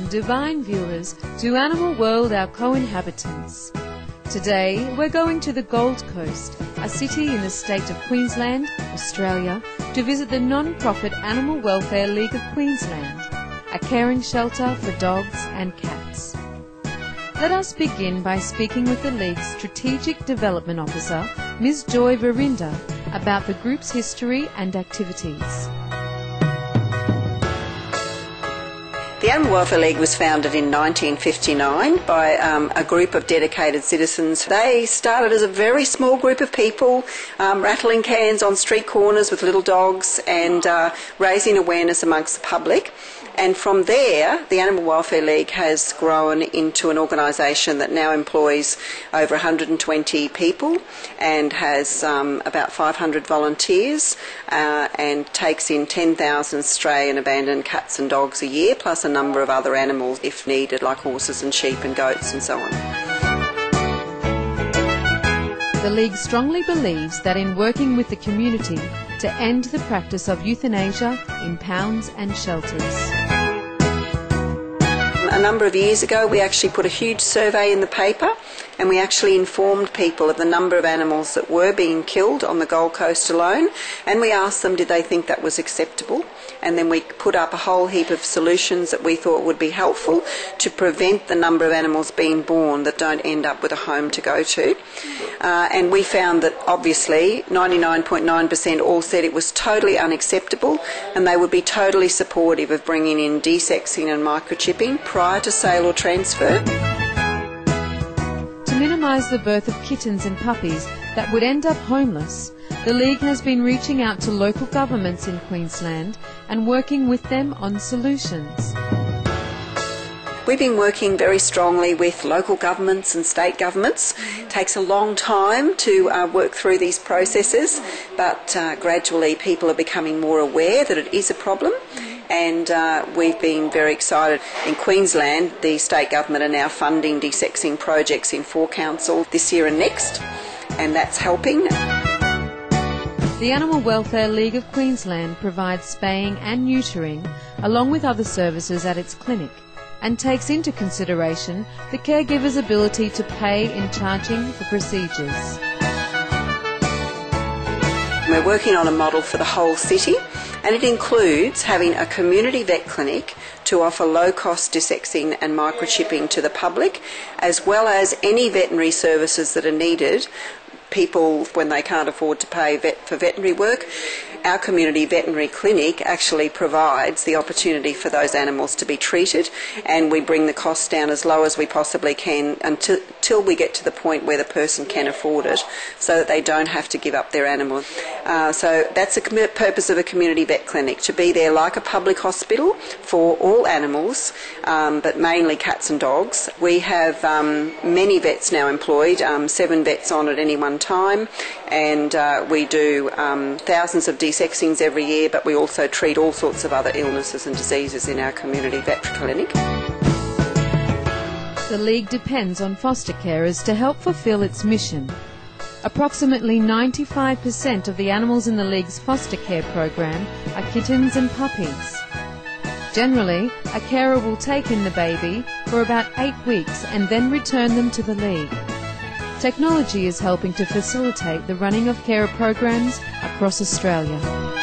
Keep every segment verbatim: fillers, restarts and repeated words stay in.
divine viewers, to Animal World, our co-inhabitants. Today we're going to the Gold Coast, a city in the state of Queensland, Australia, to visit the non-profit Animal Welfare League of Queensland, a caring shelter for dogs and cats. Let us begin by speaking with the League's Strategic Development Officer, Miz Joy Verinda, about the group's history and activities. The Animal Welfare League was founded in nineteen fifty-nine by um, a group of dedicated citizens. They started as a very small group of people, um, rattling cans on street corners with little dogs and uh, raising awareness amongst the public. And from there, the Animal Welfare League has grown into an organisation that now employs over one hundred twenty people and has um, about five hundred volunteers uh, and takes in ten thousand stray and abandoned cats and dogs a year, plus a number of other animals if needed, like horses and sheep and goats and so on. The League strongly believes that in working with the community to end the practice of euthanasia in pounds and shelters. A number of years ago we actually put a huge survey in the paper and we actually informed people of the number of animals that were being killed on the Gold Coast alone, and we asked them did they think that was acceptable, and then we put up a whole heap of solutions that we thought would be helpful to prevent the number of animals being born that don't end up with a home to go to. Uh, and we found that obviously ninety-nine point nine percent all said it was totally unacceptable and they would be totally supportive of bringing in desexing and microchipping prior to sale or transfer. To minimise the birth of kittens and puppies that would end up homeless, the League has been reaching out to local governments in Queensland and working with them on solutions. We've been working very strongly with local governments and state governments. It takes a long time to uh, work through these processes, but uh, gradually people are becoming more aware that it is a problem. And uh, we've been very excited. In Queensland, the state government are now funding desexing projects in four councils this year and next, and that's helping. The Animal Welfare League of Queensland provides spaying and neutering, along with other services at its clinic, and takes into consideration the caregiver's ability to pay in charging for procedures. We're working on a model for the whole city, and it includes having a community vet clinic to offer low-cost desexing and microchipping to the public, as well as any veterinary services that are needed. People, when they can't afford to pay vet for veterinary work, our community veterinary clinic actually provides the opportunity for those animals to be treated, and we bring the costs down as low as we possibly can until, until we get to the point where the person can afford it, so that they don't have to give up their animal. Uh, so that's the com- purpose of a community vet clinic, to be there like a public hospital for all animals, um, but mainly cats and dogs. We have um, many vets now employed, um, seven vets on at any one time, and uh, we do um, thousands of desexings every year, but we also treat all sorts of other illnesses and diseases in our community vet clinic. The League depends on foster carers to help fulfil its mission. Approximately ninety-five percent of the animals in the League's foster care program are kittens and puppies. Generally, a carer will take in the baby for about eight weeks and then return them to the League. Technology is helping to facilitate the running of carer programs across Australia.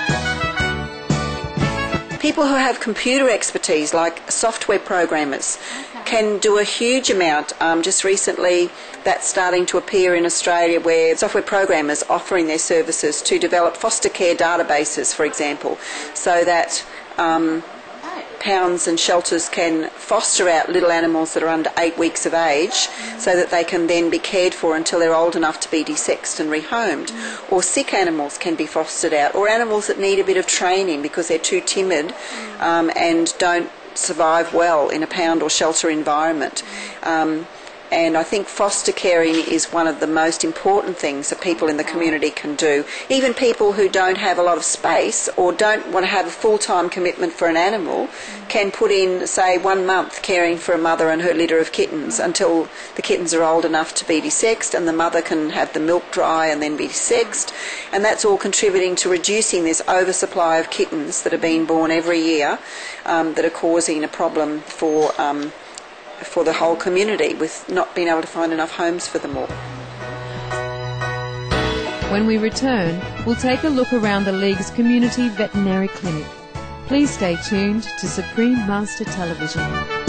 People who have computer expertise, like software programmers, can do a huge amount. Um, just recently, that's starting to appear in Australia, where software programmers offering their services to develop foster care databases, for example, so that um, pounds and shelters can foster out little animals that are under eight weeks of age, so that they can then be cared for until they're old enough to be desexed and rehomed. Or sick animals can be fostered out, or animals that need a bit of training because they're too timid um, and don't survive well in a pound or shelter environment. Um, And I think foster caring is one of the most important things that people in the community can do. Even people who don't have a lot of space or don't want to have a full-time commitment for an animal can put in, say, one month caring for a mother and her litter of kittens until the kittens are old enough to be desexed, and the mother can have the milk dry and then be desexed. And that's all contributing to reducing this oversupply of kittens that are being born every year um, that are causing a problem for um, for the whole community with not being able to find enough homes for them all. When we return, we'll take a look around the League's community veterinary clinic. Please stay tuned to Supreme Master Television.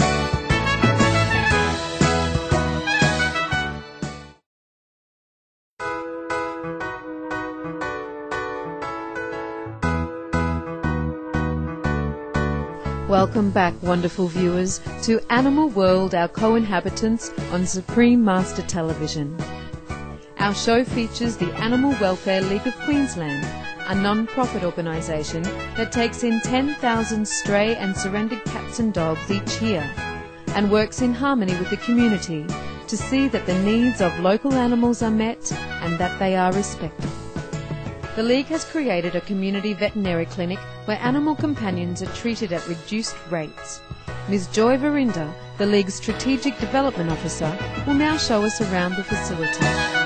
Welcome back, wonderful viewers, to Animal World, Our Co-Inhabitants on Supreme Master Television. Our show features the Animal Welfare League of Queensland, a non-profit organisation that takes in ten thousand stray and surrendered cats and dogs each year and works in harmony with the community to see that the needs of local animals are met and that they are respected. The League has created a community veterinary clinic where animal companions are treated at reduced rates. Miz Joy Verinda, the League's Strategic Development Officer, will now show us around the facility.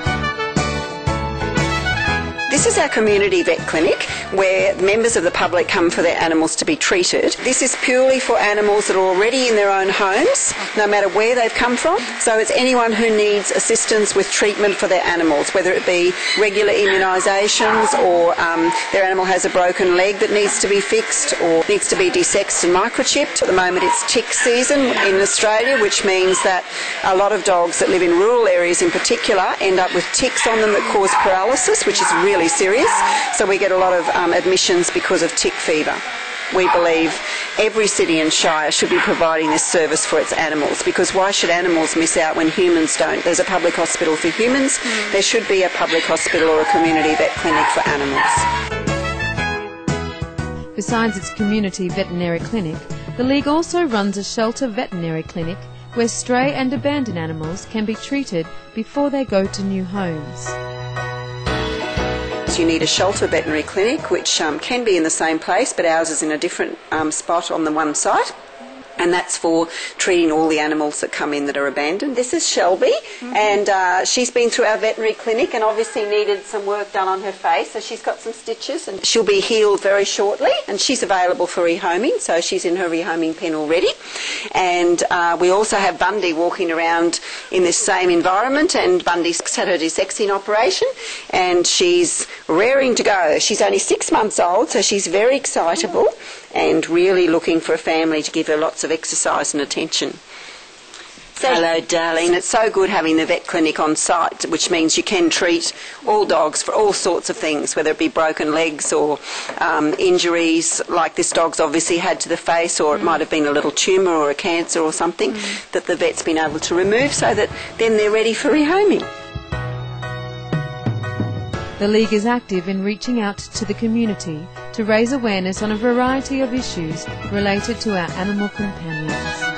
This is our community vet clinic where members of the public come for their animals to be treated. This is purely for animals that are already in their own homes, no matter where they've come from. So it's anyone who needs assistance with treatment for their animals, whether it be regular immunisations or um, their animal has a broken leg that needs to be fixed or needs to be desexed and microchipped. At the moment it's tick season in Australia, which means that a lot of dogs that live in rural areas in particular end up with ticks on them that cause paralysis, which is really serious. So we get a lot of um, admissions because of tick fever. We believe every city and shire should be providing this service for its animals, because why should animals miss out when humans don't? There's a public hospital for humans. Mm. There should be a public hospital or a community vet clinic for animals. Besides its community veterinary clinic, the League also runs a shelter veterinary clinic where stray and abandoned animals can be treated before they go to new homes. You need a shelter veterinary clinic, which um, can be in the same place, but ours is in a different um, spot on the one site. And that's for treating all the animals that come in that are abandoned. This is Shelby, mm-hmm. and uh, she's been through our veterinary clinic and obviously needed some work done on her face, so she's got some stitches and she'll be healed very shortly, and she's available for rehoming, so she's in her rehoming pen already. And uh, we also have Bundy walking around in this same environment, and Bundy's had her desexing operation and she's raring to go. She's only six months old, so she's very excitable and really looking for a family to give her lots of exercise and attention. So, hello, darling. It's so good having the vet clinic on site, which means you can treat all dogs for all sorts of things, whether it be broken legs or um, injuries like this dog's obviously had to the face, or it might have been a little tumour or a cancer or something mm. that the vet's been able to remove, so that then they're ready for rehoming. The League is active in reaching out to the community to raise awareness on a variety of issues related to our animal companions.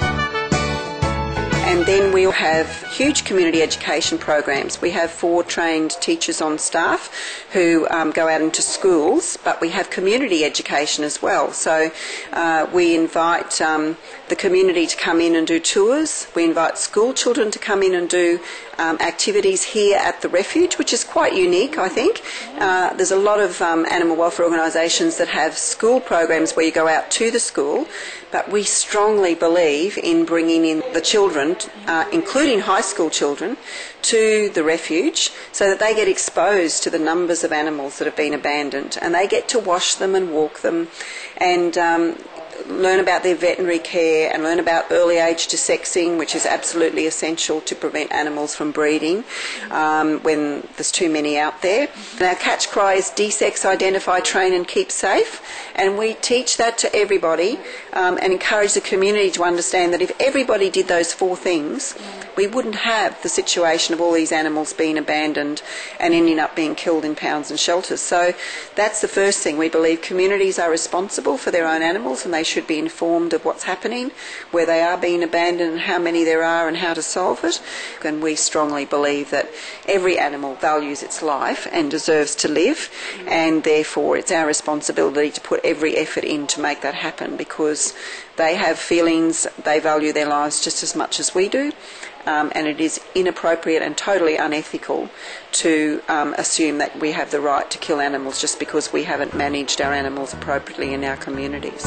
And then we'll have huge community education programs. We have four trained teachers on staff who um, go out into schools, but we have community education as well. So uh, we invite um, the community to come in and do tours. We invite school children to come in and do um, activities here at the refuge, which is quite unique, I think. Uh, there's a lot of um, animal welfare organisations that have school programs where you go out to the school, but we strongly believe in bringing in the children, uh, including high school children, to the refuge so that they get exposed to the numbers of animals that have been abandoned, and they get to wash them and walk them and um, learn about their veterinary care and learn about early age desexing, which is absolutely essential to prevent animals from breeding um, when there's too many out there. And our catch cry is desex, identify, train and keep safe, and we teach that to everybody um, and encourage the community to understand that if everybody did those four things, we wouldn't have the situation of all these animals being abandoned and ending up being killed in pounds and shelters. So that's the first thing. We believe communities are responsible for their own animals and they should be informed of what's happening, where they are being abandoned and how many there are and how to solve it. And we strongly believe that every animal values its life and deserves to live, and therefore it's our responsibility to put every effort in to make that happen, because they have feelings, they value their lives just as much as we do. Um, and it is inappropriate and totally unethical to um, assume that we have the right to kill animals just because we haven't managed our animals appropriately in our communities.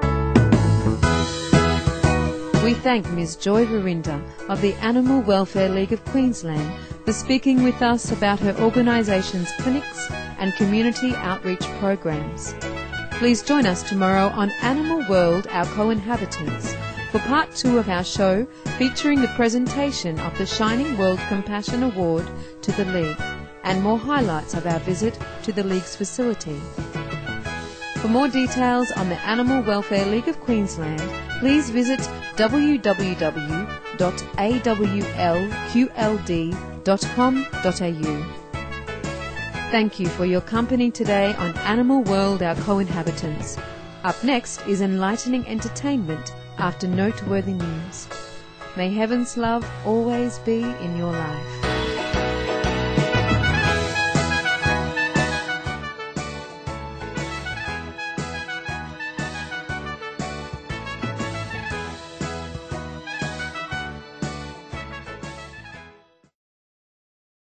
We thank Miz Joy Verinder of the Animal Welfare League of Queensland for speaking with us about her organisation's clinics and community outreach programs. Please join us tomorrow on Animal World, Our Co-Inhabitants, for part two of our show featuring the presentation of the Shining World Compassion Award to the League and more highlights of our visit to the League's facility. For more details on the Animal Welfare League of Queensland, please visit w w w dot a w l q l d dot com dot a u. Thank you for your company today on Animal World, Our Co-Inhabitants. Up next is enlightening entertainment after noteworthy news. May heaven's love always be in your life.